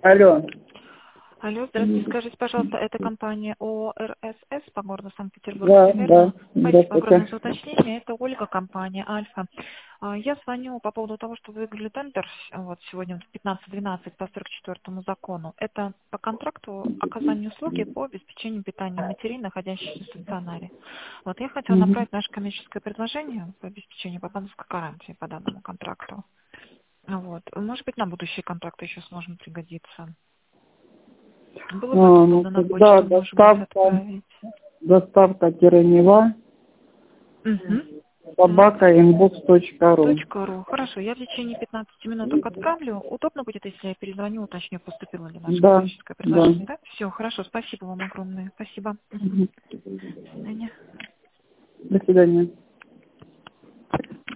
Алло. Алло, здравствуйте. Скажите, пожалуйста, это компания ОРСС по городу Санкт-Петербург, Да, все верно? да, Спасибо огромное здравствуйте. за уточнение. Это Ольга, компания Альфа. Я звоню по поводу того, что вы выиграли тендер вот сегодня в 15:12 по 44-му закону. Это по контракту оказания услуги по обеспечению питания матерей, находящихся в стационаре. Вот я хотела Мгм. направить наше коммерческое предложение по обеспечению папановской гарантии по данному контракту. Вот. Может быть, на будущие контракты еще сможем пригодиться. Было бы это Ну, удобно на тогда почту, может быть, доставка, отправить. доставка-нева, Угу. Так. собака.inbox.ru. .ру. Хорошо, я в течение 15 минуток отправлю. Удобно будет, если я перезвоню, уточню, поступило ли наше Да, коммерческое да. предложение, да? Все, хорошо, спасибо вам огромное. Спасибо. Мгм. Мгм. До свидания. До свидания.